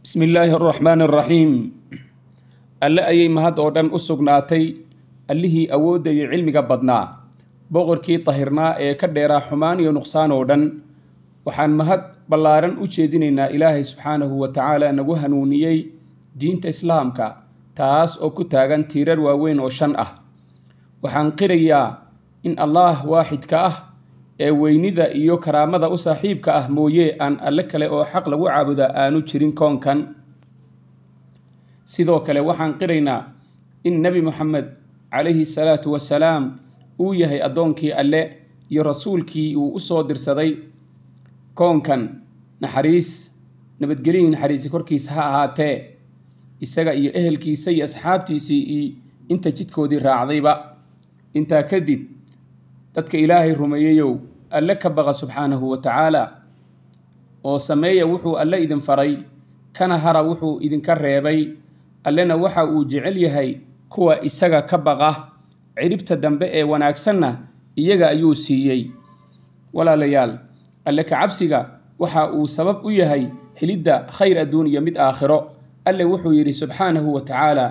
بسم الله الرحمن الرحيم alla ayay mahad oo dhan u sugnaatay allihii awoodayay cilmiga badnaa boqorkii tahirnaa ee ka dheeraa xumaan iyo nuqsaan oo dhan waxaan mahad ballaaran u jeedinaynaa ilaahay subxaanahu wa tacaala nagu hanuuniyey diinta islaamka taas oo ku taagan tiirar waaweyn oo shan ah waxaan qirayaa in allah waaxidka ah ee weynida iyo karaamada u saaxiibka ah mooye aan alle kale oo xaq lagu caabuda aanu jirin koonkan sidoo kale waxaan qiraynaa in nabi maxamed calayhi salaatu wasalaam uu yahay addoonkii alle iyo rasuulkii uu u soo dirsaday koonkan nabadgelyo naxariisi korkiisa ha ahaatee isaga iyo ehelkiisa iyo asxaabtiisii iyo inta jidkoodii raacdayba intaa kadib dadka ilaahay rumeeyayow alle ka baqa subxaanahu wa tacaala oo sameeya wuxuu alle idin faray kana hara wuxuu idinka reebay allena waxa uu jecel yahay kuwa isaga ka baqa ciribta dambe ee wanaagsanna iyaga ayuu siiyey walaalayaal alle ka cabsiga waxa uu sabab u yahay helidda khayr adduun iyo mid aakhiro alle wuxuu yidhi subxaanahu wa tacaala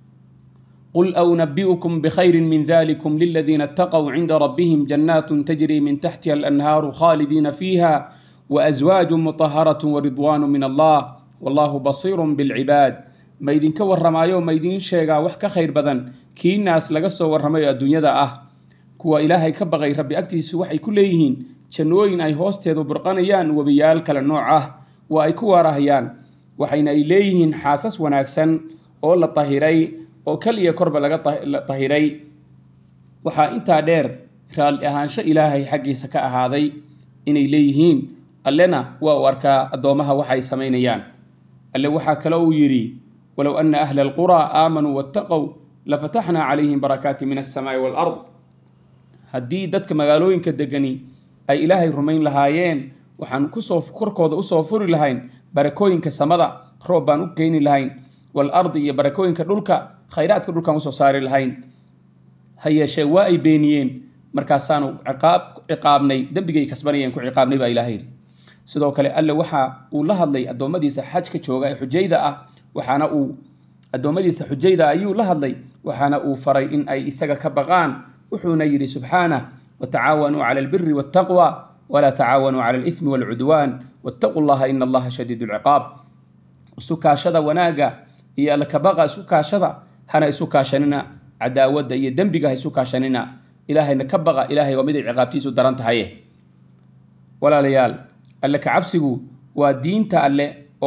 قل أنبئكم بخير من ذلكم للذين اتقوا عند ربهم جنات تجري من تحتها الأنهار خالدين فيها وأزواج مطهرة ورضوان من الله والله بصير بالعباد ما يدين كور رمايو ما يدين شيغا وحكا خير بدن كي الناس لقصوا ورمايو الدنيا دا كوا إلهي كبغي ربي أكتيس وحي كليهين جنوين أي هوستيدو برقانيان وبيال كلا نوعه وأي كوا راهيان وحين إليهين حاسس وناكسن أولا طهيري oo kaliya korba laga tahiray waxa inta dheer raali ahaansho ilaahay xaqiisa ka ahaaday inay leeyihiin allena waa u arkaa adoomaha waxay sameynayaan alle waxa kale uu yiri walaw anna ahla alqura aamanu wattaqaw lafatahna calayhim barakaati min as-samaa'i wal ard haddii dadka magaalooyinka degani ay ilaahay rumayn lahaayeen waxaan korkooda u soo furi lahayn barakooyinka samada roob baan u keeni lahayn wal ard iyo barakooyinka dhulka khayraadka dhulkan u soo saari lahayn hayeeshee waa ay beeniyeen markaasaanu ciqaabnay dembigay kasbanayeen ku ciqaabnay baa ilaahay yidhi sidoo kale alle waxa uu la hadlay addoommadiisa xajka jooga ee xujayda ah addoommadiisa xujayda ayuu la hadlay waxaana uu faray in ay isaga ka baqaan wuxuuna yidhi subxaanah watacaawanuu cala albiri wattaqwa walaa tacaawanuu cala alithmi waalcudwaan wattaquu llaha ina allaha shadiidu lciqaab isu kaashada wanaaga iyo alle ka baqa isu kaashada hana isu kaashanina cadaawadda iyo dembiga ha isu kaashanina ilaahayna ka baqa ilaahay waa mid ay ciqaabtiisu daran tahay walaalayaal alle ka cabsigu waa diinta alle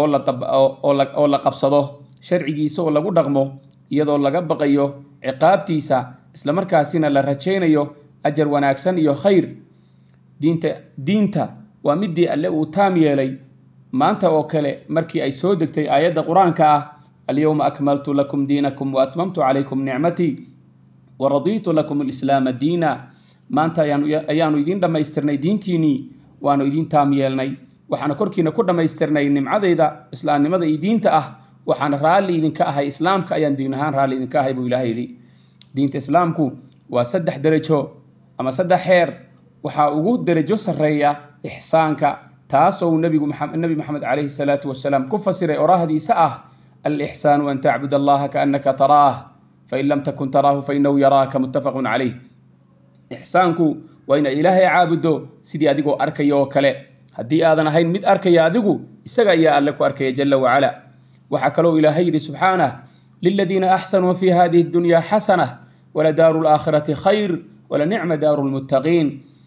oo la qabsado sharcigiisa oo lagu dhaqmo iyadoo laga baqayo ciqaabtiisa isla markaasina la rajaynayo ajar wanaagsan iyo khayr diinta waa midii alle uu taam yeelay maanta oo kale markii ay soo degtay aayadda quraanka ah اليوم أكملت لكم دينكم وأتممت عليكم نعمتي ورضيت لكم الإسلام دينا ما أنت أيانو يدين دما يسترني دينتيني وأنا يدين تاميلني وحنا كركينا كل ما يسترني النمعة إذا إسلام ماذا يدين تأه وحنا رالي إن كأها إسلام كأيان دينهان رالي إن كأها بإلهي لي دين إسلامكم وسدح درجه أما سدح حير وحاوجود درجه سرية إحسانك تاسو النبي محمد عليه الصلاة والسلام كفسر أراه دي سأه الإحسان أن تعبد الله كأنك تراه فإن لم تكن تراه فإنه يراك متفق عليه إحسانك وإن إلهي عابده سيدي أدقو أركي وكلا هدي آذن هين مد أركي أدقو إستغى يا ألك أركي جل وعلا وحكلوا إلهي سبحانه للذين أحسنوا في هذه الدنيا حسنة ولدار الآخرة خير ولنعم دار المتقين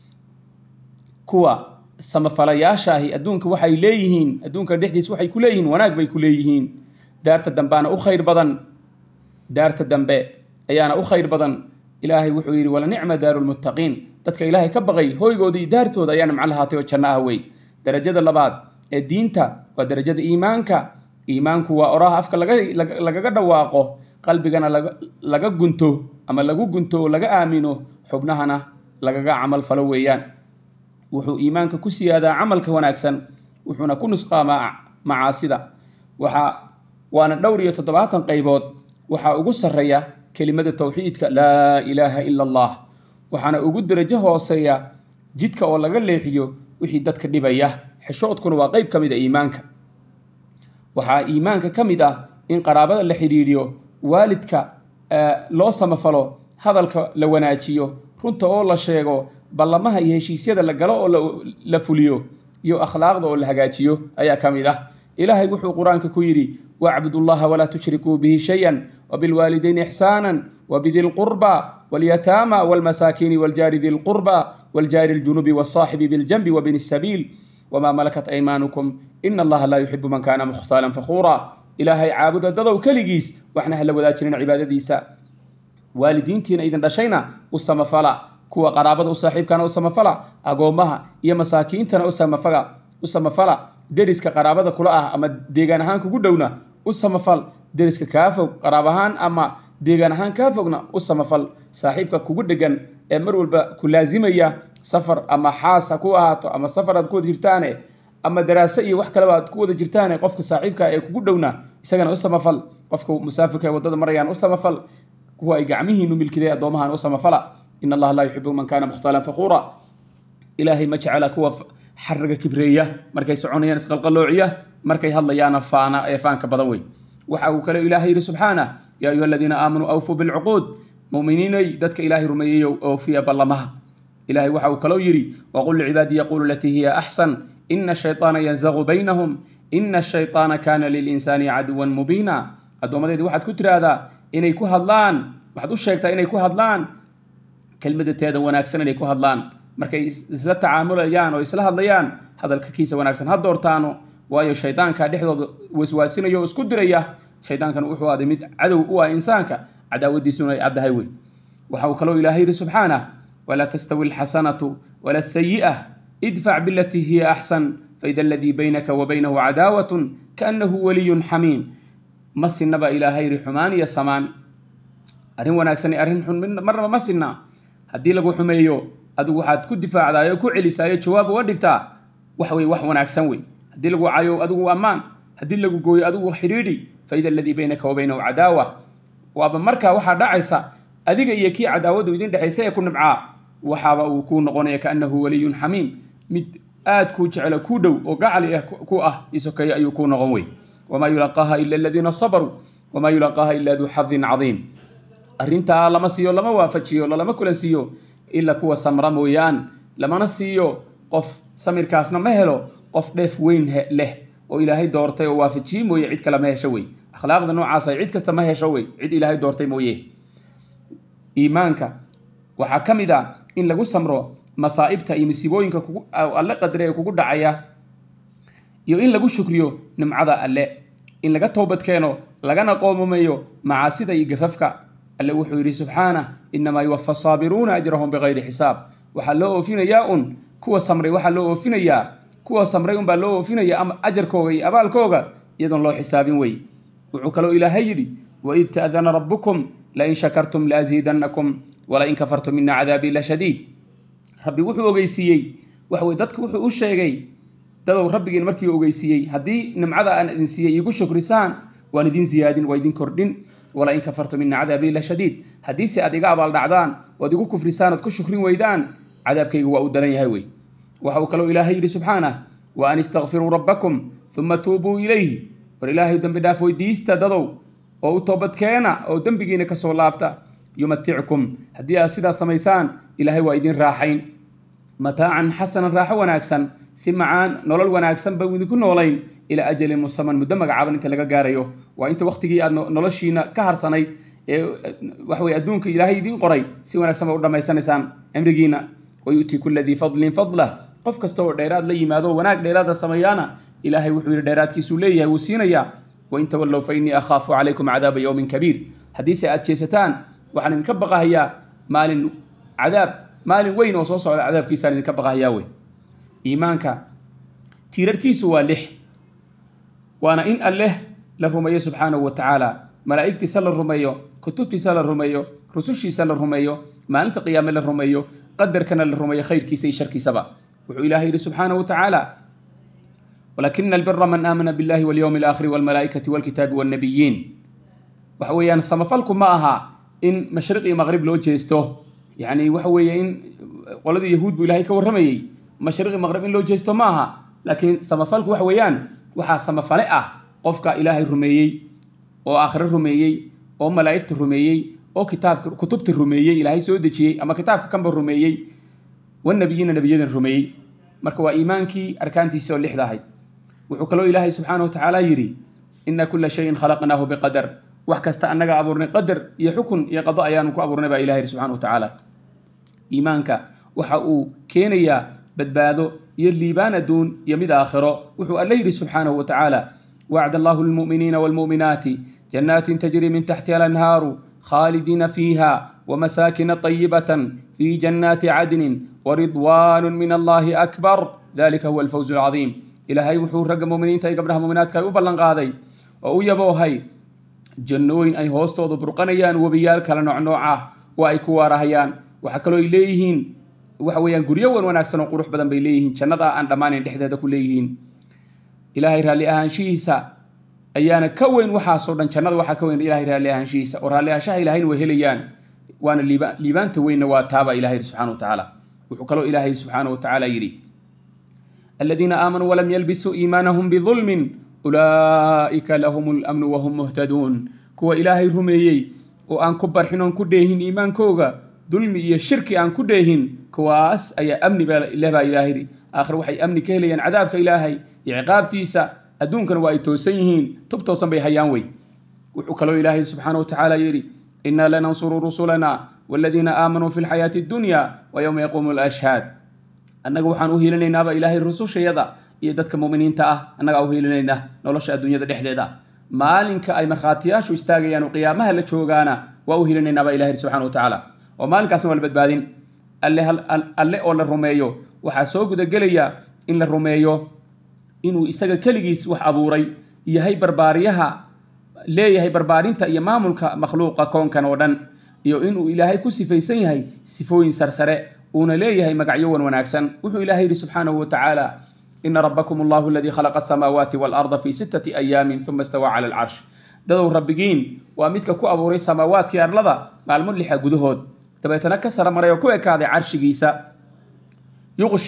كوا السمفلا شاهي أدونك وحي ليهين أدونك الدحديس وحي كليهين وناك بي كليهين daarta dambaana u khayr badan daarta dambe ayaana u khayr badan ilaahay wuxuu yiri wala ni'ma daarul muttaqiin dadka ilaahay ka baqay hooygoodii daartooda ayaana macnahaatay oo jannaha way darajada labaad ee diinta waa darajada iimaanku waa oraha afka lagaga dhawaaqo qalbigana laga gunto ama lagu gunto oo laga aamino xubnahana lagaga amal falo weeyaan wuxuu iimaanka ku siyaadaa amalka wanaagsan wuxuuna ku nusqaamaa macaasida waana dhowr iyo 70 qaybood waxa ugu sareeya kelimada tawxiidka la ilaaha illa allah waxaana ugu darajo hooseeya jidka oo laga leexiyo wixii dadka dhibaya xishoodkuna waa qayb kamid ah iimaanka waxaa iimaanka ka mid ah in qaraabada la xidhiidhiyo, waalidka loo samafalo, hadalka la wanaajiyo, runta oo la sheego, ballamaha iyo heshiisyada la galo oo la fuliyo, iyo akhlaaqda oo la hagaajiyo ayaa ka mid ah. ilaahay wuxuu qur-aanka ku yidhi wacbudu llaha walaa tushrikuu bihi shayan wabilwaalidayni ixsaanan wabidi lqurba walyataama walmasaakiini waljaari di lqurba waljaari ljunubi walsaaxibi biljanbi wabni sabiil wamaa malakat aymaanukum ina allaha laa yuxibu man kaana mukhtaalan fakhuura. ilaahay caabuda dadow keligiis, waxna hala wadaajinin cibaadadiisa. waalidiintiina idin dhashayna u samafala, kuwa qaraabada u saaxiibkana u samafala, agoommaha iyo masaakiintana u samafala, deriska qaraabada kula ah ama deegaan ahaan kugu dhowna u samafal, deriska kaa fog qaraab ahaan ama deegaan ahaan kaa fogna u samafal, saaxiibka kugu dhegan ee mar walba ku laazimaya, safar ama xaas ha ku ahaato ama safar aad ku wada jirtaane ama daraaso iyo wax kaleba aad ku wada jirtaane, qofka saaxiibka ee kugu dhowna isagana u samafal, qofka musaafirka ee waddada marayaan u samafal, kuwa ay gacmihiinu milkiday addoomahan u samafala. in allaha laa yuxibu man kaana mukhtaalan fakhuura. ilaahay ma jecela kuwa xariga kibreeya, markay soconayaan isqalqaloociya, markay hadlayaana faanka badan wey. waxa uu kale ilaahay yidhi subxaanah yaa ayuha aladiina aamanuu awfuu bilcuquud, mu'miniinay dadka ilaahay rumeeyeyo oofiya ballamaha. ilaahay waxa uu kaloo yidhi waqul licibaadi yaquulu latii hiya axsan ina ashayطaana yanzagu baynahum ina ashayطaana kaana lilinsaani caduwan mubiina. addoommadeedii waxaad ku tiraahdaa inay ku hadlaan, waxaad u sheegtaa inay ku hadlaan kelmadateeda wanaagsan, inay ku hadlaan markay isla tacaamulayaan oo isla hadlayaan, hadalka kiisa wanaagsan ha doortaano, waayo shaydaanka dhexdooda waswaasinayo oo isku diraya. shaydaankan wuxuu aaday mid cadow u ah insaanka, cadaawadiisuna ay caddahay wey. waxa uu kaloo ilaahay yidhi subxaanah walaa tastawi alxasanatu wala asayi'ah idfac bilatii hiya axsan faida aladii baynaka wa baynahu cadaawatun kaannahu waliyun xamiim. ma sinaba ilaahay yidhi xumaan iyo samaan, arrin wanaagsan iyo arrin xun marnaba ma sinna. haddii lagu xumeeyo adigu waxaad ku difaacdaayo ku celisaayo jawaab uga dhigtaa wax wanaagsan wey. haddii lagu cayo adigu ammaan, haddii lagu gooyo adigu xidhiidhi, faida aladii baynaka wa baynahu cadaawa. waaba markaa waxaa dhacaysa adiga iyo kii cadaawadu idin dhexaysa ee ku nibcaa, waxaaba uu kuu noqonaya kaannahu waliyun xamiim, mid aad kuu jecelo kuu dhow oo gacali ku ah isokeeye ayuu kuu noqon wey. wamaa yulaqaaha ila aladiina sabaruu wamaa yulaqaaha ila duu xadin cadiim. arrintaa lama siiyo, lama waafajiyo, lalama kula siiyo ila kuwa samra mooyaan, lamana siiyo qof samirkaasna ma helo qof dheef weyn leh oo ilaahay doortay oo waafajiyey mooye cid kale ma hesho wey. akhlaaqda noocaas ay cid kasta ma hesho wey, cid ilaahay doortay mooye. iimaanka waxaa ka mid ah in lagu samro masaa'ibta iyo masiibooyinka alle qadre ee kugu dhacaya, iyo in lagu shukriyo nimcada alle, in laga toobad keeno lagana qoomameeyo macaasida iyo gafafka. alle wuxuu yidhi subxaanah inamaa yuwafa saabiruuna ajrahum bigayri xisaab. waxaa loo oofinayaa un kuwa samray, waxaa loo oofinayaa kuwa samray unbaa loo oofinayaa ama ajarkooga iyo abaalkooga iyadoon loo xisaabin wey. wuxuu kaloo ilaahay yidhi waid ta'dana rabbukum lain shakartum laaziidannakum walain kafartum ina cadaabii la shadiid. rabbi wuxuu ogeysiiyey waxwey dadka wuxuu u sheegay dadow rabbigiin markii ogeysiiyey haddii nimcada aan idin siiyey iigu shukrisaan waan idin ziyaadin, waa idin kordhin. walain kafartum ina cadaabii la shadiid, haddiise aad iga abaal dhacdaan ood igu kufrisaan ood ku shukrin weydaan, cadaabkaygu waa uu daran yahay wey. waxa uu kaloo ilaahay yidhi subxaanah wa an istakfiruu rabbakum uma tuubuu ilayhi. war ilaahay dembi dhaaf weydiista dadow oo u toobadkeena oo dembigiina kasoo laabta. yumatickum, haddii aad sidaas samaysaan ilaahay waa idin raaxayn, mataacan xasanan, raaxo wanaagsan, si macaan nolol wanaagsan ba idinku noolayn, ilaa ajalin musaman, muddo magacaaban inta laga gaarayo. waa inta waktigii aad noloshiina ka harsanayd ee waxwey adduunka ilaahay idin qoray, si wanaagsan ba u dhammaysanaysaan cimrigiina. wayu'ti kula dii fadlin fadlah, qof kasta oo dheeraad la yimaado wanaag dheeraada sameeyaana ilaahay wuxuu yidhi dheeraadkiisuu leeyahay, wuu siinayaa. wain tawallow fa innii akhaafu calaykum cadaaba yowmin kabiir. haddiise aad jeesataan waxaan idinka baqahayaa maalin weyn oo soo socda cadaabkiisaan idinka baqahayaa wey. iimaanka tiirarkiisu waa 6, waana in alleh la rumeeyo subxaanahu wa tacaala, malaa'igtiisa la rumeeyo, kutubtiisa la rumeeyo, rusushiisa la rumeeyo, maalinta qiyaame la rumeeyo, qadarkana la rumeeyo khayrkiisa iyo sharkiisaba. wuxuu ilaahay yidhi subxaanahu wa tacaala walakina albira man aamana billahi walyowmi alaakhiri walmalaa'ikati walkitaabi wannabiyiin. waxa weeyaan samafalku ma aha in mashriq iyo maqrib loo jeesto, yani waxa weeye in qoladii yahuud buu ilaahay ka warramayey, mashriq iyo maqrib in loo jeesto ma aha. laakiin samafalku waxa weeyaan waxaa samafale ah qofka ilaahay rumeeyey oo aakhire rumeeyey oo malaa'igta rumeeyey oo kutubta rumeeyey ilaahay soo dejiyey ama kitaabka kanba rumeeyey والنبيين نبيين رمي مركوا إيمانكي أركانتي سو لحظة wuxuu kaloo ilaahay subxaanahu watacaala yidhi ina kula shayin khalaqnaahu biqadar wax kasta annaga abuurnay qadar iyo xukun iyo qado ayaanu ku abuurnay baa ilahay yidhi subxaanahu watacaala iimaanka waxa uu keenayaa badbaado iyo liibaan adduun iyo mid aakhiro wuxuu alla yidhi subxaanahu watacaala wacda allahu lilmu'miniina waalmu'minaati jannaatin tajri min taxtiha alanhaaru khaalidiina fiiha ومساكن طيبة في جنات عدن ورضوان من الله أكبر ذلك هو الفوز العظيم إلهي وحور رقم مؤمنين تاي قبلها مؤمنات كاي وبلن قاضي ويبوهي جنوين أي هوستو برقنيان وبيال كلا نوعه وأي كوارهيان وحكلوا إليهن وحويان قريوان وناكسن وقروح بدن بإليهن شنطا أن دمان دحدة كليهن إلهي رالي أهانشيسا أيانا كوين وحاصودا شنطا وحكوين إلهي رالي أهانشيسا ورالي أشاه إلهين وهليان وانا ليبان توين واتابا إلهي سبحانه وتعالى وحكلوا إلهي سبحانه وتعالى يري الذين آمنوا ولم يلبسوا إيمانهم بظلم أولئك لهم الأمن وهم مهتدون كوا إلهي رميي وأن كبر حنون كديهن إيمان كوغا ظلم إيا الشرك أن كديهن كواس أي أمن با إلهي آخر وحي أمن كهليا عذابك إلهي عقاب تيسا أدون كانوا وايتوسيهن تبتوصن بيهيانوي وحكلوا إلهي سبحانه وتعالى يري إنا لننصر رسلنا والذين آمنوا في الحياة الدنيا ويوم يقوم الأشهاد أنك وحان أهيلنينا با إلهي الرسول شيدا يددك مؤمنين تأه أنك أهيلنينا نولش الدنيا دا دحديدا مالك أي مرخاتياش ويستاغيان وقيامها لتشوغانا وأهيلنينا با إلهي سبحانه وتعالى ومالك أسمى البدبادين اللي أول الرميو وحاسوق دا قليا إن الرميو إنو إساق كاليجيس وح أبوري يهي برباريها leeyahay barbaarinta iyo maamulka makhluuqa koonkan oo dhan iyo inuu ilaahay ku sifaysan yahay sifooyin sarsare uuna leeyahay magacyo wanaagsan wuxuu ilaahay yiri subhanahu wa ta'ala inna rabbakum allahu alladhi khalaqa as-samawati wal arda fi 6 ayamin thumma istawa 'ala al-'arsh dadoo rabbigiin waa midka ku abuuray samaawaadka iyo arlada maalmo lixa gudahood tabaytana ka sara maray oo ku ekaaday carshigiisa yughshi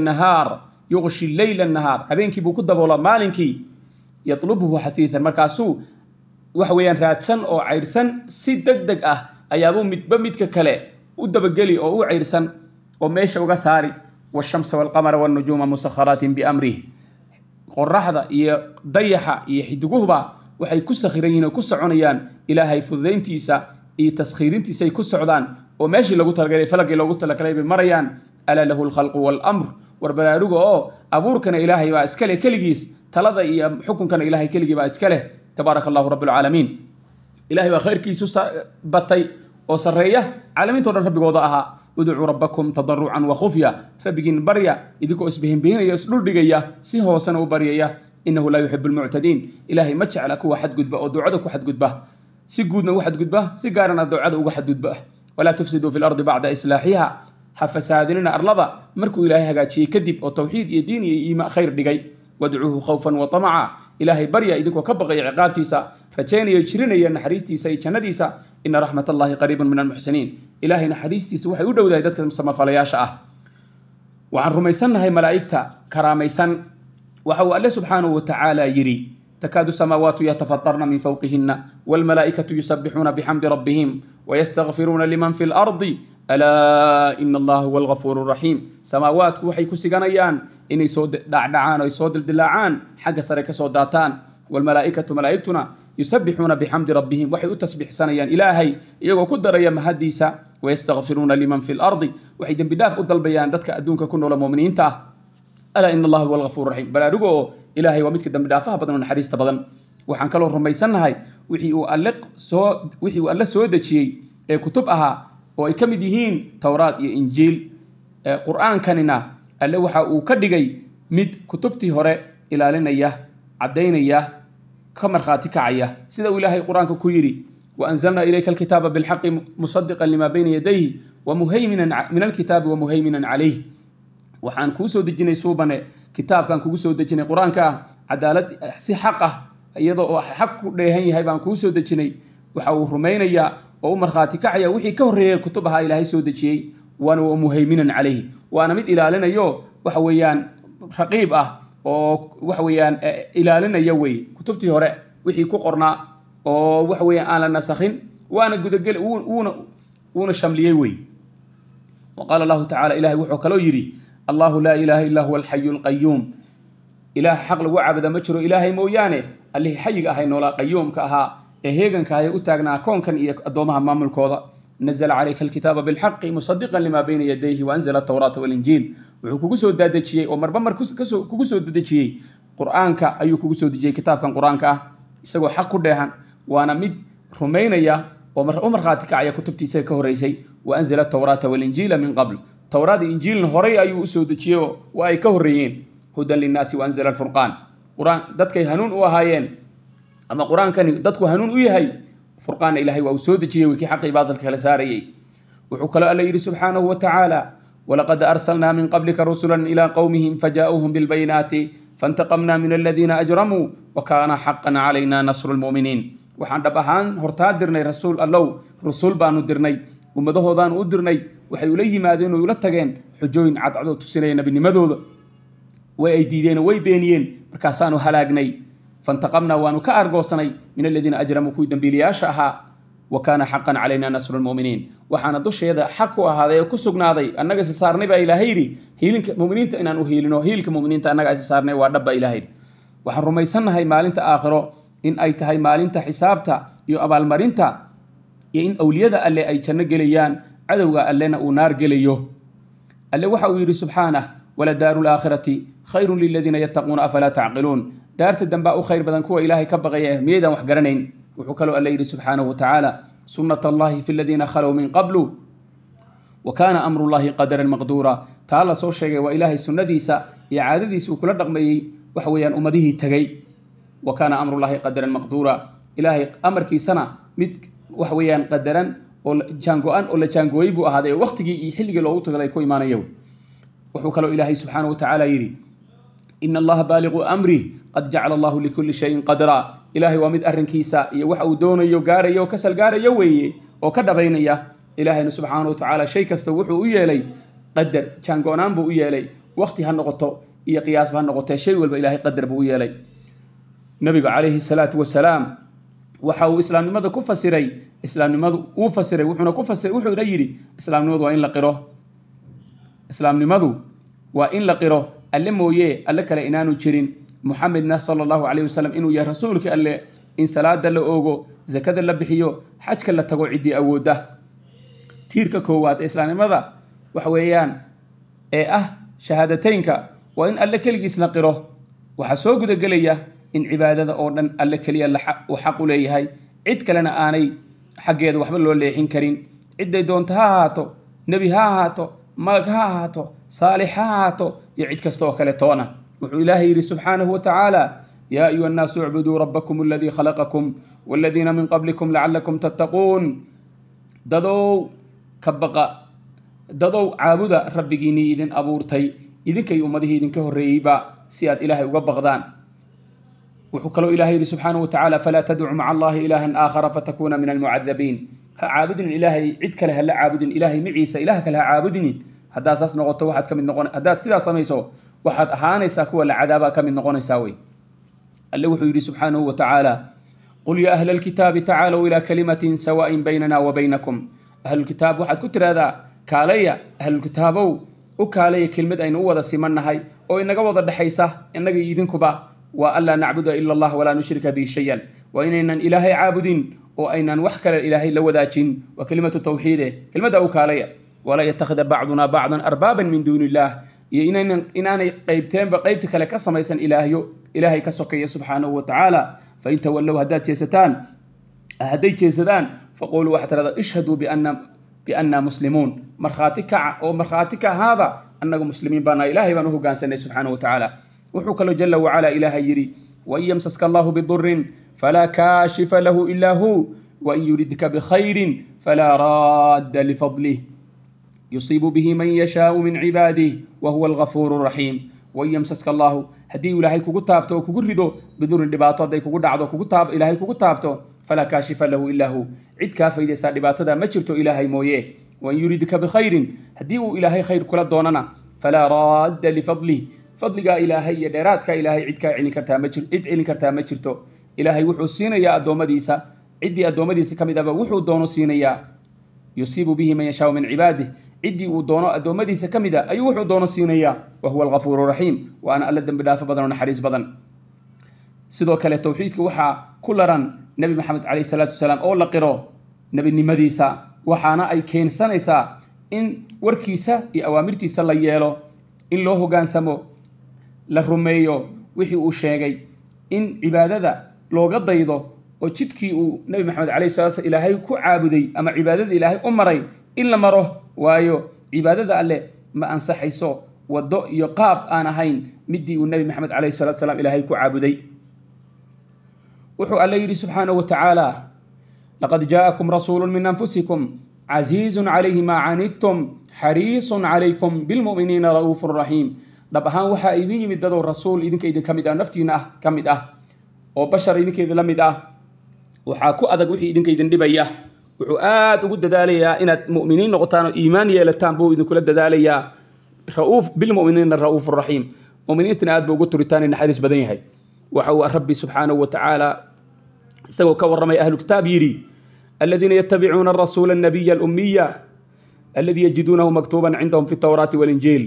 al-layla an-nahar habeenkii buu ku daboolaa maalinkii yatlubuhu hathiithan markaasuu wax weeyaan raadsan oo ceyrsan si degdeg ah ayaabuu midba midka kale u dabageli oo u ceyrsan oo meesha uga saari washamsa walqamara wannujuuma musakharatin biamrihi qorraxda iyo dayaxa iyo xidiguhuba waxay ku sakhirayiin oo ku soconayaan ilaahay fududeyntiisa iyo taskhiirintiisa ay ku socdaan oo meeshii lagu talagalay falaqii loogu talagalay bay marayaan ala lahu alkhalqu walamr warbaraaruga oo abuurkana ilaahay baa iskale keligiis talada iyo xukunkana ilaahay keligii baa iskale تبارك الله رب العالمين إلهي وخير كيسو بطي وسرية عالمين تورن ربي وضعها ادعوا ربكم تضرعا وخفيا ربكين بريا إذكو اسبهم بهين يسلول دقيا سيهو سنو بريا إنه لا يحب المعتدين إلهي متش على كو واحد قد بأ ودعادك واحد قد بأ سيقودنا واحد قد بأ سيقارنا دعادك واحد قد بأ ولا تفسدوا في الأرض بعد إصلاحها حفسادنا أرلضا مركو إلهي هقاتشي كذب وتوحيد يدين إيماء خير دقي وادعوه خوفا وطمعا إلهي بريا إذكو كبغي عقابتيسا رجيني يجريني نحريستيسا يجنديسا إن رحمة الله قريب من المحسنين إلهي نحريستيسا وحي ودو ذا يددك المسمى فلياشا وعن رميسان هاي ملائكتا كراميسان وحو الله سبحانه وتعالى يري تكاد السماوات يتفطرن من فوقهن والملائكة يسبحون بحمد ربهم ويستغفرون لمن في الأرض ألا إن الله هو الغفور الرحيم سماوات وحي كسيغانيان إني سود دعدعان ويسود الدلاعان حق سرك سوداتان والملائكة ملائكتنا يسبحون بحمد ربهم وحي تسبح سنيان إلهي يقول كدر يا مهديسا ويستغفرون لمن في الأرض وحي دم بداف أدل بيان دتك أدونك كنوا لمؤمنين تاه ألا إن الله هو الغفور الرحيم بلا رجو إلهي ومتك دم بدافها بدن من حريص تبدن وحنكلوا الرميسان هاي وحي وألق سودة شيء كتبها ويكمدهين توراة إنجيل قرآن كاننا alle waxa uu ka dhigay mid kutubtii hore ilaalinaya cadeynaya ka marxaati kacaya sida ilaahay quraanka ku yiri wa anzalna ilayka alkitaba bilhaqqi musaddiqan lima bayna yadayhi wa muhayminan min alkitabi wa muhayminan alayhi waxaan ku soo dejinay suubane kitaabkan kugu soo dejinay quraanka cadaalad si xaq ah iyadoo oo xaq ku dheehan yahay baan ku soo dejinay waxa uu rumeynaya oo marxaati kacaya wixii ka horeeyay kutubaha ilaahay soo dejiyay وانا مهيمنا عليه وانا مد الى لنا يو waxa weeyaan raqiib ah oo waxa weeyaan ilaalinaya wey kutubtii hore wixii ku qornaa oo waxa weeyaan aan la nasakhin waana gudagel uuna shamliyey wey وقال الله تعالى إلهي وحو كلو يري الله لا إله إلا هو الحي القيوم إله حق لو عبد مجرو إلهي مويانه اللي حي أهي نولا قيوم كأها إهيغن كأهي أتاقنا كون كان أدومها مامل كوضا نزل عليك الكتاب بالحق مصدقا لما بين يديه وأنزل التوراة والإنجيل وحو كوكسو دادتشي ومربمر كوكسو دادتشي قرآن كا أيو كوكسو دجي كتاب كان قرآن كا يساقو حق ديهان وانا مد رمينيا ومر خاتك عيا كتبتي سيكه ريسي وأنزل التوراة والإنجيل من قبل توراة إنجيل هوري أيو أسودتشيو وأي كهريين هدى للناس وأنزل الفرقان قرآن دتك هنون وهايين أما قرآن كان دتك هنون ويهي فرقان إلهي وأسودتشيو كي حق عبادة الكلساري وحكى الله سبحانه وتعالى ولقد أرسلنا من قبلك رسلا إلى قومهم فجاءوهم بالبينات فانتقمنا من الذين أجرموا وكان حقا علينا نصر المؤمنين waxaan dhab ahaan hortaa dirnay rasuul baanu dirnay ummadahoodan u dirnay waxay ula yimaadeen oo ula tageen xujooyin cadcado tusinaya nabinimadooda way ay diideen way beeniyeen markaasaanu halaagnay fantaqamna waanu ka argoosanay min alladina ajramu kuwi dambiilayaasha ahaa وكان حقا علينا نصر المؤمنين waxaana dusheeda xaq u ahaaday ku sugnaaday annaga si saarnay baa ilaahayri hiilinka muuminiinta inaan u hiilino hiilka muuminiinta annaga si saarnay waa dhab ilaahay waxaan rumaysanahay maalinta aakhiro in ay tahay maalinta xisaabta iyo abaalmarinta iyo in awliyada alle ay janno gelayaan cadowga allena uu naar gelayo alle waxa uu yiri subhanahu wala daarul aakhirati khayrun lil ladina yattaquuna afala ta'qiluun daarta damba u khayr badan kuwa ilaahay ka baqaya meedan wax garanayn wuxuu kaloo alle yiri subhanahu wa ta'ala sunnatullahi fil ladina khalu min qablu wa kana amrullahi qadaran maqdura taala soo sheegay waa ilaahay sunnadiisa iyo caadadiisa uu kula dhaqmayay wax weeyaan ummadihii tagay وكان أمر الله قدرا مقدورا إلهي أمر كي سنة مد وحويان قدرا جانجوان ولا جانجويبو هذا وقت يحل لو تغلي كوي ما نيو وحكى إلهي سبحانه وتعالى يري إن الله بالغ أمره قد جعل الله لكل شيء قدرا إلهي ومد أرن كيسا يوحو دون يوغاري يوكسل غاري يوي وكذا بينيا إلهي سبحانه وتعالى شيء كستوحو إيالي قدر جانجوان بو إيالي وقت هالنقطة إيا قياس بهالنقطة شيء والبا إلهي قدر بو إيالي نبي عليه الصلاة والسلام وحاو إسلام لماذا كفسري إسلام لماذا وفسري وحنا كفسر وحو يري إسلام لماذا وإن لقره إسلام لماذا وإن لقره ألمو يه ألك لإنانو تشرين محمد صلى الله عليه وسلم إنه يا رسولك ألا إن صلاة دل أوغو زكاة دل بحيو حاج كلا تقو عدي أوده تيرك كوات إسلام لماذا وحويان شهادتينك وإن ألك لقيس لقره وحسوق دقليه in cibaadada oo dhan alle kaliya uu xaq u leeyahay cid kalena aanay xaqeeda waxba loo leexin karin ciday doonto ha ahaato nabi ha ahaato malag ha ahaato saalix ha ahaato iyo cid kasta oo kale toona wuxuu ilaahay yiri subhanahu wa ta'ala ya ayuha an-nasu u'budu rabbakum alladhi khalaqakum walladhina min qablikum la'allakum tattaqun dadow caabuda rabbigiini idin abuurtay idinkay ummadihi idinka horeeyayba si aad ilaahay uga baqdaan وحكى إلهي سبحانه وتعالى فلا تدع مع الله إلها آخر فتكون من المعذبين عابدن إلهي عدك لها لا عابدن إلهي معيسى إلهك لها عابدني هذا أساس نغطى واحد كمن نغون هذا سيدا سميسو واحد أهاني ساكوا لعذابا كمن نغون يساوي اللي وحيري سبحانه وتعالى قل يا أهل الكتاب تعالوا إلى كلمة سواء بيننا وبينكم أهل الكتاب واحد كتر هذا كاليا أهل الكتاب وكاليا كلمة أين أوضى سيمنا هاي أو إنك وضى الدحيسة إنك يدنكبا وألا نعبد إلا الله ولا نشرك به شيئا وإننا إلهي عابدين وإننا وحكى الإلهي لوداجين وكلمة التوحيد كلمة أوكالية ولا يتخذ بعضنا بعضا أربابا من دون الله إننا قيبتين بقيبتك لك سميسا إلهي كسوكي سبحانه وتعالى فإن تولوا هدات يسدان فقولوا واحترد اشهدوا بأننا مسلمون مرخاتك هذا أنكم مسلمين بنا إلهي بانه قانسنا سبحانه وتعالى وحكى له جل وعلا إلهي يري وإن يمسسك الله بضر فلا كاشف له إلا هو وإن يردك بخير فلا راد لفضله يصيب به من يشاء من عباده وهو الغفور الرحيم وإن يمسسك الله هدي إلهي كوكتابته وكوكرده بضر دباطه دي كوكدعده كوكتاب إلهي كوكتابته فلا كاشف له إلا هو عد كافي دي سا دباطه ما جرته إلهي مويه وإن يردك بخير هدي إلهي خير كل دوننا فلا راد لفضله fadligaa ilaahay iyo dheeraadka ilaahay cid celin kartaa ma jirto. ilaahay wuxuu siinayaa addoommadiisa ciddii addoommadiisa ka mid ahba wuxuu doono siinayaa. yusiibu bihi man yashaau min cibaadih, ciddii uu doono addoommadiisa ka mid a ayuu wuxuu doono siinayaa. wa huwa alghafuuru raxiim, waana alla dembi dhaafo badan oo naxariis badan. sidoo kale tawxiidka waxaa ku laran nebi maxamed calayhi salaatu wasalaam oo la qiro nebinimadiisa, waxaana ay keensanaysaa in warkiisa iyo awaamirtiisa la yeelo, in loo hoggaansamo, la rumeeyo wixii uu sheegay, in cibaadada looga daydo oo jidkii uu nebi maxamed calayhi salatu wasalaam ilaahay ku caabuday ama cibaadada ilaahay u maray in la maro. waayo cibaadada alle ma ansaxayso waddo iyo qaab aan ahayn midii uu nebi maxamed calayhi salatu wasalaam ilaahay ku caabuday. wuxuu alle yidhi subxaanahu wa tacaala: laqad jaa'akum rasuulu min anfusikum casiizun calayhi maa canidtum xariisun calaykum bilmu'miniina ra'uufun raxiim. dhab ahaan waxaa idin yimid dadow rasuul idinka idinka mid ah, naftiina ka mid ah, oo bashar idinkeeda la mid ah. waxaa ku adag wixii idinka idin dhibaya. wuxuu aad ugu dadaalayaa inaad mu'miniin noqotaan oo iimaan yeelataan buu idinkula dadaalayaa. bilmu'miniina ra'uufun raxiim, mu'miniintana aad buu ugu turitaan naxariis badan yahay. waxa uu rabbi subxaanahu wa tacaala isagoo ka warramay ahlu kitaab yidhi: aladiina yatabicuuna arasuula annabiya alummiya alladii yajiduunahu maktuuban cindahum fi tawraati walinjiil.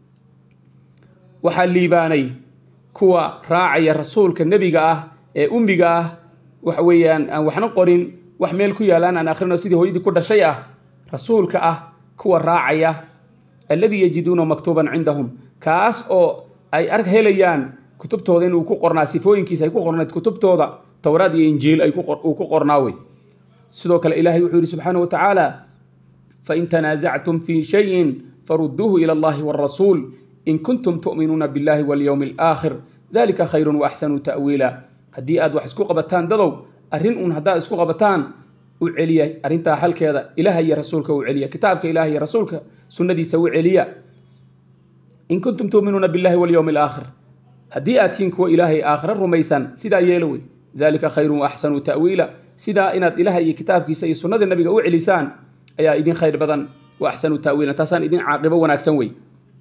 waxaa liibaanay kuwa raacaya rasuulka nebiga ah ee ummiga ah, waxa weeyaan aan waxna qorin, wax meel ku yaalaan aan akhrino, sidii hooyadii ku dhashay ah, rasuulka ah kuwa raacaya. alladii yajiduunahu maktuuban cindahum, kaas oo ay helayaan kutubtooda inuu ku qornaa, sifooyinkiisa ay ku qornayd kutubtooda towraad iyo injiil uu ku qornaa wey. sidoo kale ilaahay wuxuu yidhi subxaanahu wa tacaala: fain tanaasactum fii shayin farudduuhu ila allahi wاrasuul in kuntum tu'minuuna billahi walyowmi alaakhir dalika khayrun waaxsanu ta'wiila. haddii aad wax isku qabataan dadow, arrin uun haddaad isku qabataan, u celiya arrintaa halkeeda ilaah iyo rasuulka u celiya, kitaabka ilaah iyo rasuulka sunnadiisa u celiya. in kuntum tu'minuuna billahi walyowmi alaakhir, haddii aad tihiin kuwa ilaahay aakhira rumaysan, sidaa yeelo wey. dalika khayrun waaxsanu ta'wiila, sidaa inaad ilaah iyo kitaabkiisa iyo sunnada nabiga u celisaan ayaa idin khayr badan. wa axsanu ta'wiila, taasaan idin caaqibo wanaagsan wey.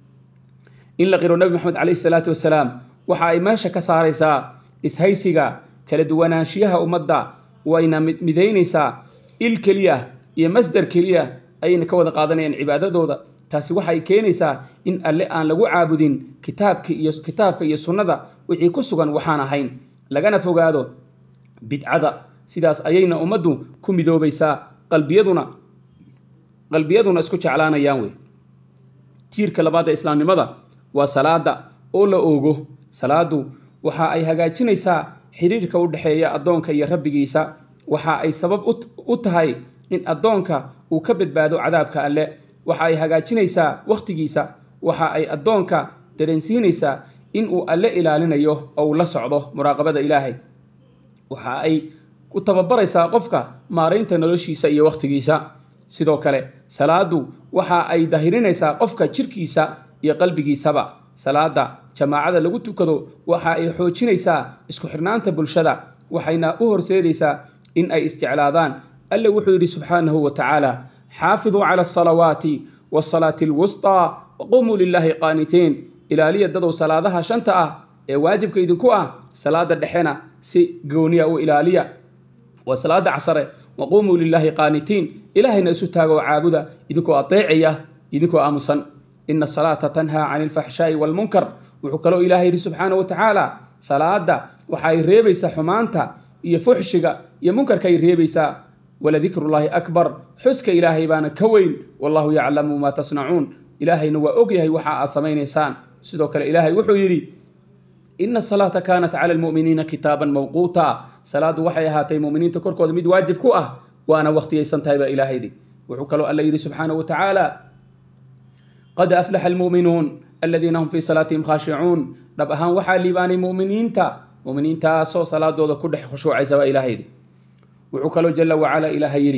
in la qiro nebi maxamed calayhi salaatu wasalaam waxa ay meesha ka saaraysaa ishaysiga, kala duwanaanshiyaha ummadda, wayna midaynaysaa. il keliya iyo masdar keliya ayayna ka wada qaadanayaan cibaadadooda. taasi waxay keenaysaa in alle aan lagu caabudin kitaabka iyo sunnada wixii ku sugan waxaan ahayn, lagana fogaado bidcada. sidaas ayayna ummaddu ku midoobaysaa, qalbiyaduna isku jeclaanayaan wey. tiirka labaad ee islaamnimada waa salaada oo la oogo. salaadu waxa ay hagaajinaysaa xiriirka u dhexeeya addoonka iyo rabbigiisa. waxa ay sabab u tahay in addoonka uu ka badbaado cadaabka alle. waxa ay hagaajinaysaa wakhtigiisa. waxa ay addoonka dareensiinaysaa in uu alle ilaalinayo oo uu la socdo muraaqabada ilaahay. waxa ay u tababaraysaa qofka maaraynta noloshiisa iyo wakhtigiisa. sidoo kale salaadu waxa ay dahirinaysaa qofka jirkiisa iyo qalbigiisaba. salaada jamaacada lagu tukado waxa ay xoojinaysaa isku xirnaanta bulshada, waxayna u horseedaysaa in ay isjeclaadaan. alle wuxuu yidhi subxaanahu wa tacaala: xaafiduu cala asalawaati wasalaati alwustaa waqumuu lilaahi qaanitiin. ilaaliya dadow salaadaha shanta ah ee waajibka idinku ah, salaada dhexena si gooniya u ilaaliya. waa salaada casare. waqumuu lilaahi qaanitiin, ilaahayna isu taaga oo caabuda idinkoo ateecaya, idinkoo aamusan. ina asalaata tanhaa cani alfaxshaa'i waalmunkar. wuxuu kaloo ilaahay yidhi subxaanahu wa tacaala: salaada waxa ay reebaysaa xumaanta iyo fuxshiga iyo munkarka ay reebaysaa. waladikrullaahi akbar, xuska ilaahay baana ka weyn. wallahu yaclamu maa tasnacuun, ilaahayna waa og yahay waxa aad samaynaysaan. sidoo kale ilaahay wuxuu yidhi: ina asalaata kaanat cala almu'miniina kitaaban mawquuta. salaadu waxay ahaatay mu'miniinta korkooda mid waajib ku ah, waana wakhtiyaysan tahay baa ilaah yidhi. wuxuu kaloo alla yidhi subxaanahu wa tacaala: qad aflaxa almu'minuun aladiina hum fii salaatihim khaashicuun. dhab ahaan waxaa liibaanay mu'miniintaasoo salaadooda ku dhex khushuucaysa baa ilaah yidhi. wuxuu kaloo jala wacala ilaaha yidhi: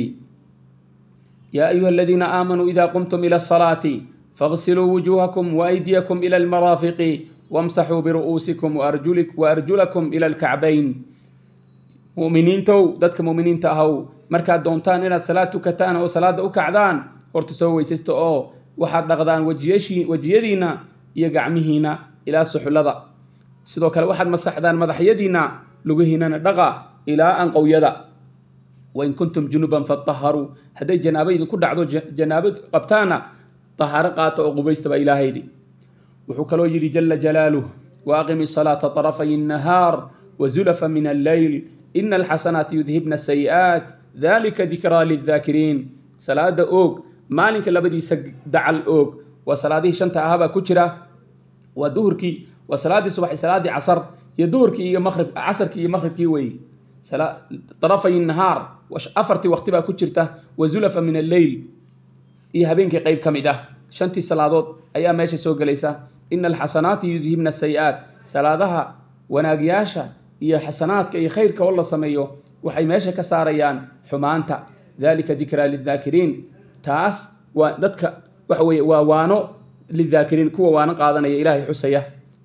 yaa ayuha aladiina aamanuu idaa qumtum ila asalaati faغsiluu wujuuhakum waaydiyakum ila almaraafiqi wamsaxuu biru'uusikum waarjulakum ila alkacbayn. mu'miniintow, dadka mu'miniinta ahow, markaad doontaan inaad salaad tukataan oo salaada u kacdaan, horta soo weysaysta oo waxaad dhaqdaan wejiyadiinna iyo gacmihiina ilaa suxullada sidoo kale waxaad masaxdaan madaxyadiina lugihiinana dhaqa ilaa anqowyada wain kuntum junuban fatahharuu hadday janaabo idinku dhacdo janaabo qabtaana tahaaro qaata oo qubaysta baa ilaahay yidhi wuxuu kaloo yidhi jala jalaaluh waaqimi salaata طarafay الnahaar wazulafa min alleyl ina alxasanaati yudhibna asayi'aat dalika dikraa lildaakiriin salaada oog maalinka labadiisa dacal oog waa salaadihii shanta ahabaa ku jira waa duhurkii waa salaadii subax salaadii casar iyo duhurkii iyo maqrib casarkii iyo maqribkii weeye طarafay الnahaar afartii waqti baa ku jirta wazulafa min alleyl iyo habeenkii qayb ka mid ah shantii salaadood ayaa meesha soo gelaysa ina alxasanaati yudhibna asayi'aat salaadaha wanaagyaasha iyo xasanaadka iyo khayrka oo la sameeyo waxay meesha ka saarayaan xumaanta dalika dikraa lildaakiriin taas waa dadka waxa weeye waa waano lildaakiriin kuwa waano qaadanaya ilaahay xusaya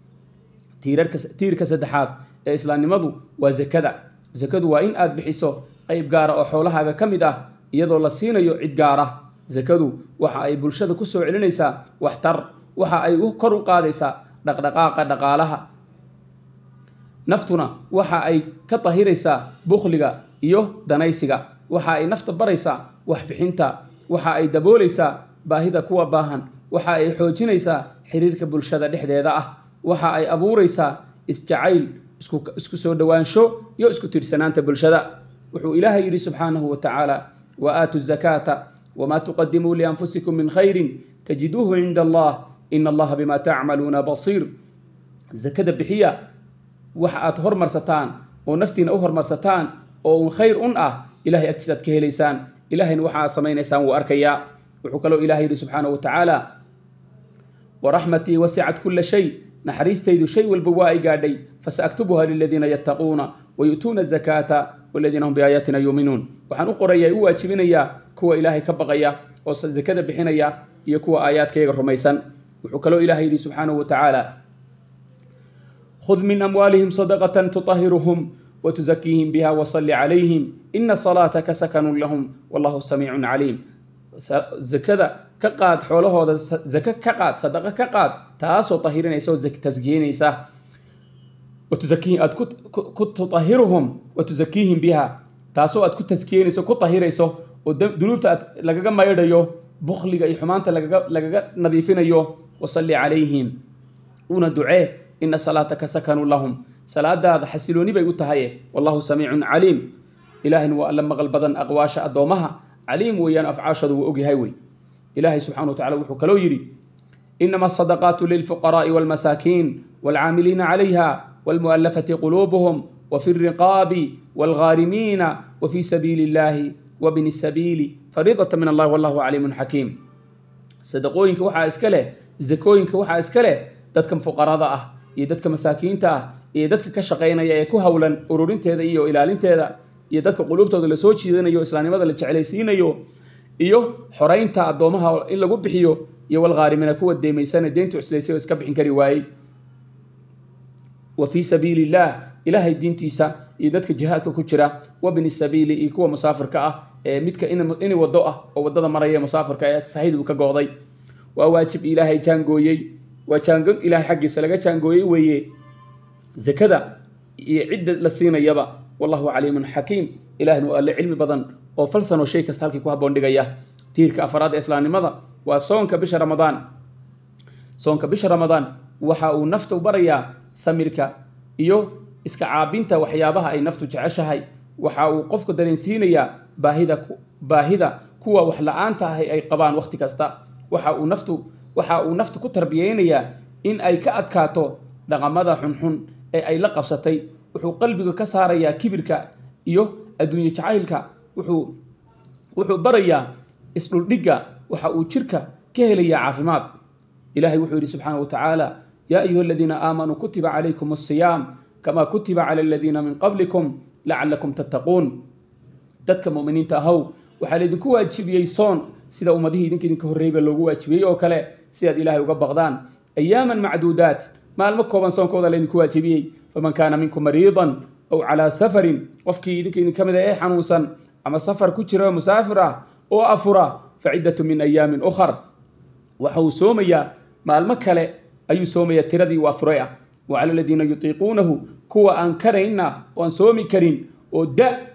tiirka saddexaad ee islaamnimadu waa zakadu waa in aad bixiso qayb gaara oo xoolahaaga ka mid ah iyadoo la siinayo cid gaara zakadu waxa ay bulshada ku soo celinaysaa waxtar waxa ay kor u qaadaysaa dhaqdhaqaaqa dhaqaalaha naftuna waxa ay ka tahiraysaa bukhliga iyo danaysiga waxa ay nafta baraysaa waxbixinta waxa ay daboolaysaa baahida kuwa baahan waxa ay xoojinaysaa xiriirka bulshada dhexdeeda ah waxa ay abuuraysaa isjacayl isku soo dhowaansho iyo isku tiirsanaanta bulshada wuxuu ilaahay yidhi subxaanahu wa tacaala wa aatu zakaata wamaa tuqadimuu lianfusikum min khayrin tajiduuhu cinda allah ina allaha bima tacmaluuna basiir zakada bixiya waxa aad hormarsataan oo naftiina u hormarsataan oo un khayr un ah ilahay agtiis aad ka helaysaan ilahayna waxa aad samaynaysaan wuu arkayaa wuxuu kaloo ilahay yidhi subxaanahu wa tacaala waraxmatii wasicat kula shay naxariistaydu shay walba waa ay gaadhay fasaaktubuha liladiina yattaquuna wayu'tuuna azakaata waladiina hum biaayaatina yuuminuun waxaan u qorayaa u waajibinayaa kuwa ilaahay ka baqaya oo zakada bixinaya iyo kuwa aayaadkayga rumaysan wuxuu kaloo ilahay yidhi subxaanahu wa tacaala khud min amwaalihim sadaqatan tutahiruhum watuzakiihim biha wasalli calayhim ina salaataka sakanun lahum wallahu samiicun caliim zakada ka qaad xoolahooda zaka ka qaad sadaqa ka qaad taasoo tahirinaysa oo tasgiinaysa aad ku tutahiruhum watuzakiihim biha taasoo aad ku taskiinayso ku tahirayso oo dunuubta aad lagaga maydhayo bukhliga iyo xumaanta lagaga nadiifinayo wasalli calayhim una ducee ina salaataka sakanun lahum salaadaada xasilooni bay u tahay wallahu samiicun caliim ilaahina waa alla maqal badan aqwaasha addoomaha caliim weeyaan afcaashadu wuu ogyahay wey ilaahay subxana wa tacala wuxuu kaloo yidhi inama asadaqaatu lilfuqaraa'i waalmasaakiin waalcaamiliina calayha waalmu'allafati quluubuhum wafi alriqaabi waalghaarimiina wafii sabiili illaahi wabni sabiili fariidata min allah wallahu caliimun xakiim sadaqooyinka waxaa iska leh zakooyinka waxaa iska leh dadka fuqarada ah iyo dadka masaakiinta ah iyo dadka ka shaqaynaya ee ku howlan ururinteeda iyo ilaalinteeda iyo dadka quluubtooda la soo jiidanayo islaamnimada la jeclaysiinayo iyo xoraynta addoomaha in lagu bixiyo iyo walghaarimiina kuwa deemaysana deynta cuslaysay oo iska bixin kari waayey wa fii sabiili illah ilaahay diintiisa iyo dadka jihaadka ku jira wabni sabiili iyo kuwa musaafirka ah ee midka ini wado ah oo wadada maraya musaafirka ee saxiidbu ka go'day waa waajib ilaahay jaangooyey waa jaangon ilaahay xaggiisa laga jaangooyey weeye zakada iyo cidda la siinayaba wallahu caliimun xakiim ilaahna waa alle cilmi badan oo falsan oo shay kasta halkii ku habboon dhigaya tiirka afraad ee islaamnimada waa soonka bisha ramadaan waxa uu nafta barayaa samirka iyo iska caabinta waxyaabaha ay naftu jeceshahay waxa uu qofku dareensiinayaa baahida kuwa wax la'aanta ah ay qabaan waqti kasta waxa uu naftu ku tarbiyeynayaa in ay ka adkaato dhaqamada xunxun ee ay la qabsatay wuxuu qalbiga ka saarayaa kibirka iyo adduunye jacaylka wuxuu barayaa isdhuldhigga waxa uu jirka ka helayaa caafimaad ilahay wuxuu yidhi subxaana wa tacaala yaa ayuha aladiina aamanuu kutiba calaykum asiyaam kamaa kutiba cala aladiina min qablikum lacallakum tattaquun dadka mu'miniinta ahow waxaa laydinku waajibiyey soon sida ummadihii idinka horreeyba loogu waajibiyey oo kale si aad ilaahay uga baqdaan ayaaman macduudaat maalmo kooban soonkooda laydinku waajibiyey faman kaana minkum mariidan aw calaa safarin qofkii idinka mid ee xanuunsan ama safar ku jira oo musaafir ah oo afura faciddatu min ayaamin ukhar waxa uu soomayaa maalmo kale ayuu soomaya tiradii waa furay ah wa cala aladiina yutiiquunahu kuwa aan karayna oo aan soomi karin oo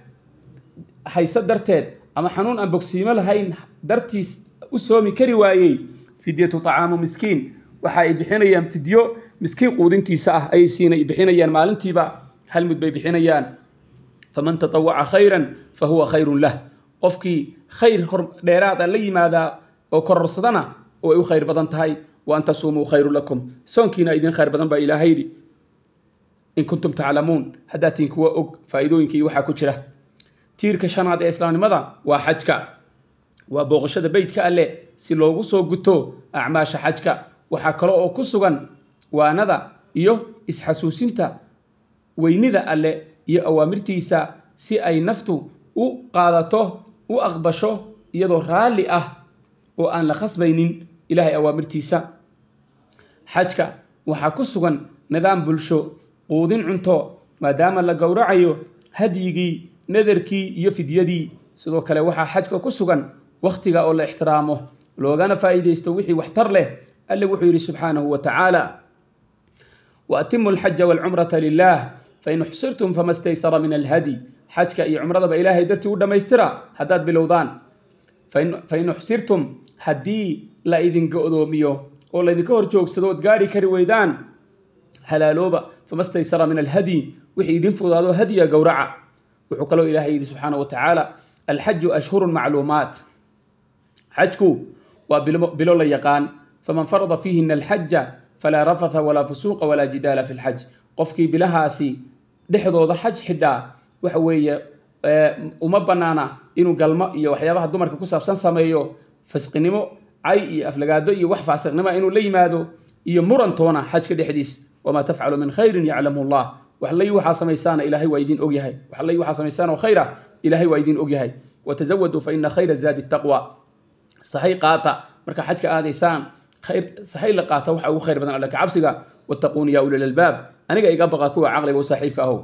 haysa darteed ama xanuun aan bogsiimo lahayn dartiis u soomi kari waayey fidyatu طacaamu miskiin waxa ay bixinayaan fidyo miskiin quudintiisa ah ay bixinayaan maalintiiba hal mud bay bixinayaan faman tatawaca khayran fahuwa khayrun lah qofkii khayr dheeraada la yimaada oo kororsadana oo ay u khayr badan tahay wa an tasuumuu khayru lakum soonkiina idin khayr badan baa ilaahay yidhi in kuntum taclamuun haddaad tihiin kuwa og faa'iidooyinkii waxaa ku jira tiirka shanaad ee islaamnimada waa xajka waa booqashada beytka alleh si loogu soo guto acmaasha xajka waxaa kale oo ku sugan waanada iyo isxasuusinta weynida alleh iyo awaamirtiisa si ay naftu u qaadato u aqbasho iyadoo raalli ah oo aan la khasbaynin ilaahay awaamirtiisa xajka waxaa ku sugan nidaam bulsho quudin cunto maadaama la gowracayo hadyigii nadarkii iyo fidyadii sidoo kale waxaa xajka ku sugan wakhtiga oo la ixtiraamo loogana faa'iidaysto wixii waxtar leh alle wuxuu yidhi subxaanahu wa tacaala waatimu alxaja waalcumrata lilah fain uxsirtum fama staysara min alhadi xajka iyo cumradaba ilaahay dartii u dhammaystira haddaad bilowdaan fain uxsirtum haddii la idin go'doomiyo oo laydinka hor joogsado ood gaari kari weydaan halaalooba fama staysara min alhadi wixii idin fudaado hadiya gowraca wuxuu kaloo ilaahay yidhi subxaanahu wa tacaala alxaju ashhurun macluumaat xajku waa bilo la yaqaan faman farada fiihina alxaja falaa rafatha walaa fusuuqa walaa jidaala fi lxaj qofkii bilahaasi dhexdooda xaj xidhaa waxa weeye uma bannaana inuu galmo iyo waxyaabaha dumarka ku saabsan sameeyo fasqinimo cay iyo aflagaado iyo wax faasiqnimo inuu la yimaado iyo murantoona xajka dhexdiis wamaa tafcalu min khayrin yaclamu allah waxlay waxaa samaysaana ilaahay waa idin ogyahay waxlay waxaa samaysaan oo khayr ah ilaahay waa idin ogyahay watazawaduu fa ina khayra zaadi taqwa sahay qaata marka xajka aadaysaan sahay la qaata waxa ugu khayr badan alla ka cabsiga wattaquuni yaa ulil albaab aniga iga baqa kuwa caqliga u saaxiibka ahow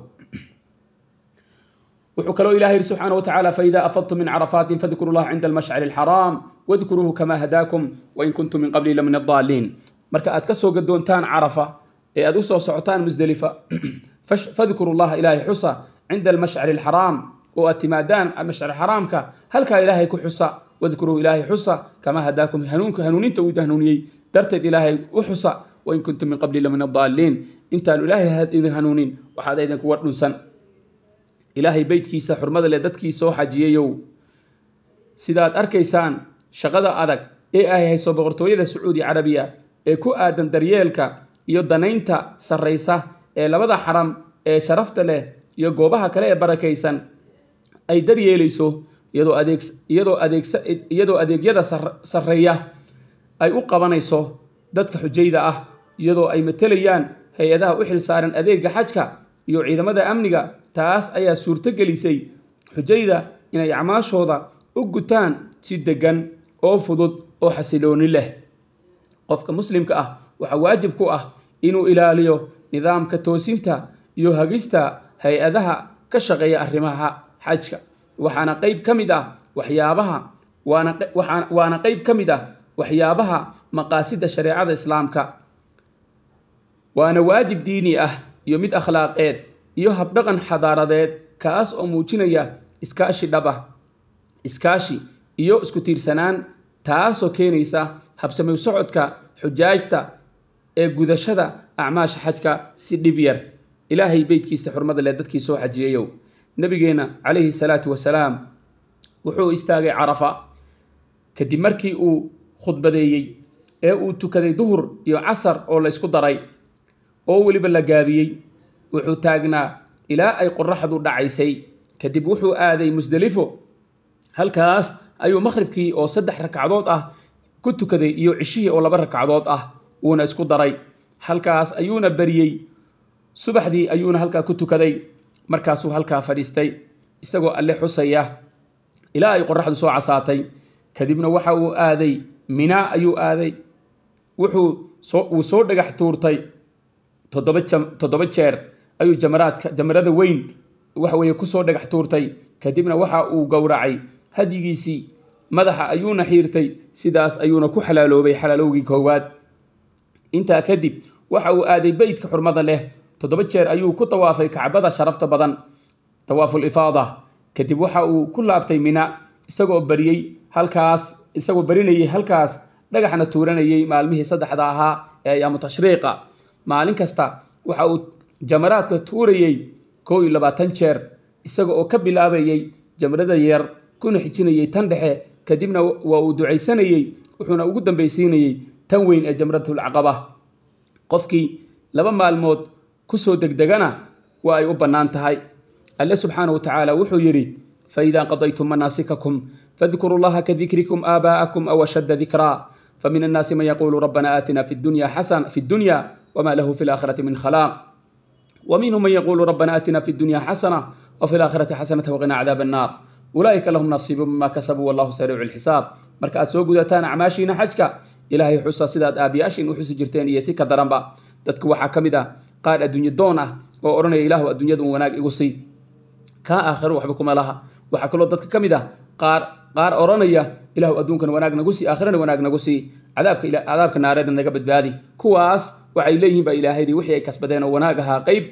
wuxuu kaloo ilahay yidhi subxaana wa tacaala faida afadtum min carafaatin fadkuru llaha cinda almashcari alxaraam wadkuruuhu kama hadaakum wain kuntum min qabli la min addaaliin marka aad ka soo gadoontaan carafa ee aad u soo socotaan musdelifa fadkuru llaha ilaahay xusa cinda almashcari alxaraam oo aad timaadaan mashcari xaraamka halkaa ilaahay ku xusa wadkuruuhu ilaahay xusa kama hadaakum hanuuninta uu hanuuniyey darteed ilaahay u xusa wain kuntum min qabli la min addaaliin intaanu ilaahay idin hanuunin waxaad idin kuwa dhunsan ilaahay beydkiisa xurmada leh dadkii soo xajiyayow sidaad arkaysaan shaqada adag ee ay hayso boqortooyada sacuudi carabiya ee ku aadan daryeelka iyo danaynta sarraysa ee labada xaram ee sharafta leh iyo goobaha kale ee barakaysan ay daryeelayso iyadoo adeegyada sarreeya ay u qabanayso dadka xujayda ah iyadoo ay matelayaan hay-adaha u xilsaaran adeega xajka iyo ciidamada amniga taas ayaa suurto gelisay xujayda inay acmaashooda u gutaan si deggan oo fudud oo xasilooni leh qofka muslimka ah waxaa waajib ku ah inuu ilaaliyo nidaamka toosinta iyo hagista hay-adaha ka shaqeeya arrimaha xajka waana qayb ka mid ah waxyaabaha maqaasida shareecada islaamka waana waajib diini ah iyo mid akhlaaqeed iyo habdhaqan xadaaradeed kaas oo muujinaya iskaashi dhab ah iskaashi iyo isku tiirsanaan taasoo keenaysa habsami socodka xujaajta ee gudashada acmaasha xajka si dhib yar ilaahay beydkiisa xurmada leh dadkii soo xajiyayow nabigeena calayhi salaatu wasalaam wuxuu istaagay carafa kadib markii uu khudbadeeyey ee uu tukaday duhur iyo casar oo la isku daray oo weliba la gaabiyey wuxuu taagnaa ilaa ay qorraxdu dhacaysay kadib wuxuu aaday musdelifo halkaas ayuu maqhribkii oo 3 ragcadood ah ku tukaday iyo cishihii oo 2 ragcadood ah wuuna isku daray halkaas ayuuna bariyey subaxdii ayuuna halkaa ku tukaday markaasuu halkaa fadhiistay isagoo alle xusaya ilaa ay qorraxdu soo casaatay kadibna waxa uu aaday mina ayuu aaday wuu soo dhagax tuurtay 7 jeer ayuu jamarada weyn waxa weeye ku soo dhagax tuurtay kadibna waxa uu gowracay hadigiisii madaxa ayuuna xiirtay sidaas ayuuna ku xalaaloobay xalaalowgii koowaad intaa kadib waxa uu aaday beydka xurmada leh 7 jeer ayuu ku tawaafay kacbada sharafta badan tawaaful ifaada kadib waxa uu ku laabtay mina isagoo barinayay halkaas dhagaxna tuuranayay maalmihii saddexda ahaa ee ayaamu tashriiqa maalin kasta waxa uu jamaraadka tuurayay 21 jeer isagoo ka bilaabayay jamrada yar kuna xijinayay tan dhexe kadibna waa uu ducaysanayay wuxuuna ugu dambaysiinayay tan weyn ee jamratul aqaba qofkii 2 maalmood ku soo degdegana waa ay u bannaan tahay alle subxaanahu wa ta'ala wuxuu yiri fa idha qadaytum manasikakum fadhkuru allaha ka dhikrikum abaa'akum aw ashadda dhikra فمن الناس من يقول ربنا آتنا في الدنيا وما له في الآخرة من خلاق ومنهم من يقول ربنا آتنا في الدنيا حسنة وفي الآخرة حسنة وقنا عذاب النار أولئك لهم نصيب مما كسبوا والله سريع الحساب markaad soo gudataan acmaashiina xajka ilaahay xusa sidaad aabiyaashin u xusi jirteen iyo si ka daranba dadku waxa kamid ah qaar adduunyo doon ah oo oranaya ilaahu adduunyadu wanaag igu sii ka aakhiro waxba kuma laha waxa kale oo dadka kamid ah qaar oranaya ilaahu adduunkan wanaag nagu sii aakhirana wanaag nagu sii cadaabka naareed naga badbaadi kuwaas waxay leeyihiin ba ilaahay wixii ay kasbadeen oo wanaag aha qayb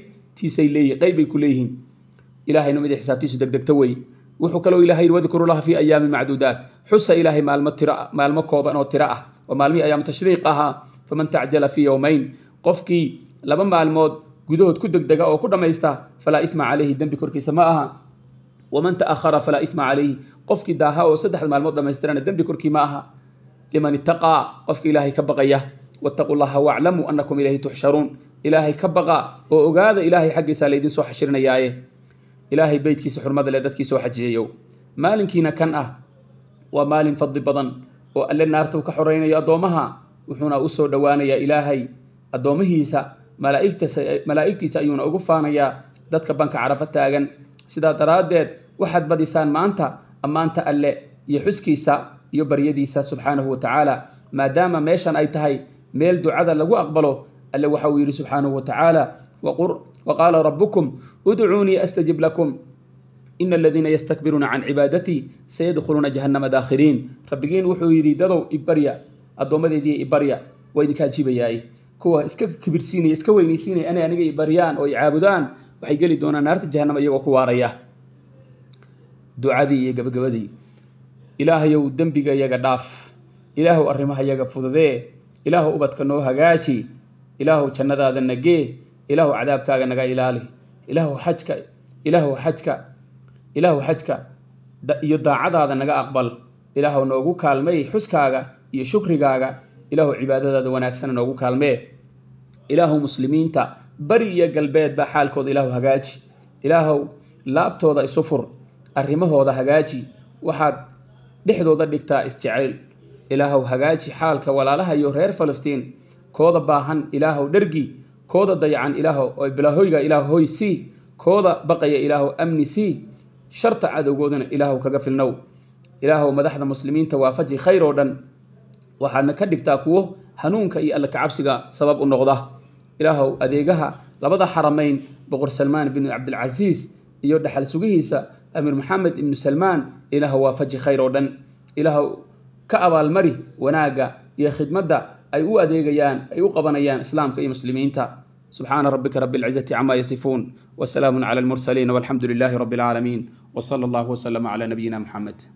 ay ku leeyihiin ilaahayna mid xisaabtiisu degdegta way wuxuu kale oo ilaahay wadkuru laha fi ayaamin macduudaat xusa ilaahay maalmo kooban oo tira ah oo maalmii ayaam tashriiq aha faman ta'jala fi yawmayn qofkii 2 maalmood gudahood ku degdega oo ku dhamaysta fala ithma alayhi dambi korkiisa ma aha waman ta'akhara fala ithma alayhi qofkii daaha oo 3 maalmood dhamaystirana dambi korkii ma aha liman ittaqa qofkii ilaahay ka baqaya wattaqullaha wa'lamu annakum ilayhi tuhsharun ilaahay ka baqa oo ogaada ilaahay xaqiisa la idin soo xashirnayaaye ilaahay beydkiisa xurmada leh dadkii soo xajiyeeyo maalinkiina kan ah waa maalin fadli badan oo alle naarta ka xoreynayo adoomaha wuxuuna u soo dhawaanayaa ilaahay adoomihiisa malaa'igtiisa ayuuna ugu faanayaa dadka banka carafa taagan sida daraadeed waxaad badisaan maanta amaanta alle iyo xuskiisa iyo baryadiisa subxaanahu wa ta'ala maadaama meeshan ay tahay meel ducada lagu aqbalo alle waxa uu yiri subxaanahu wa ta'ala وقال ربكم ادعوني أستجب لكم إن الذين يستكبرون عن عبادتي سيدخلون جهنم داخرين ربكين وحو يريدو إبريا الضومدي إبريا وإذا كان شي بياي كوا اسك كبرسيني اسك وينيسيني أنا إبريان أو يعابدان waxay gali doonaan naarta jahannama iyagoo ku waaraya ducadii iyo gabagabadii ilaahayow dambiga iyaga dhaaf ilaahow arrimaha iyaga fududee ilaahow ubadka noo hagaaji ilaahow jannadaada nagee ilaahow cadaabkaaga naga ilaali ilaahow xajka iyo daacadaada naga aqbal ilaahow noogu kaalmay xuskaaga iyo shukrigaaga ilaahow cibaadadaada wanaagsan noogu kaalmee ilaahow muslimiinta bari iyo galbeed ba xaalkooda ilaahow hagaaji ilaahow laabtooda isu fur arrimahooda hagaaji waxaad dhexdooda dhigtaa isjacayl ilaahow hagaaji xaalka walaalaha iyo reer Falastiin kooda baahan ilaahow dhargi kooda dayacan ilaahow oo bilaahoyga ilaahow hoysi kooda baqaya ilaahow amni si sharta cadowgoodana ilaahow kaga filnow ilaahow madaxda muslimiinta waafaji khayr oo dhan waxaadna ka dhigtaa kuwo hanuunka iyo alla ka cabsiga sabab u noqda ilaahow adeegaha labada xaramayn boqor Salmaan ibn Abdul Aziz iyo dhaxal sugihiisa Amir Muhammad ibn Salmaan ilaahow waafaji khayr oo dhan ilaahow ka abaalmari wanaaga iyo khidmada ay u adeegayaan ay u qabanayaan islaamka iyo muslimiinta subhana rabbika rabbil izzati amma yasifun wa salamun ala al mursalin walhamdulillahi rabbil alamin wa sallallahu wa sallama ala nabiyyina Muhammad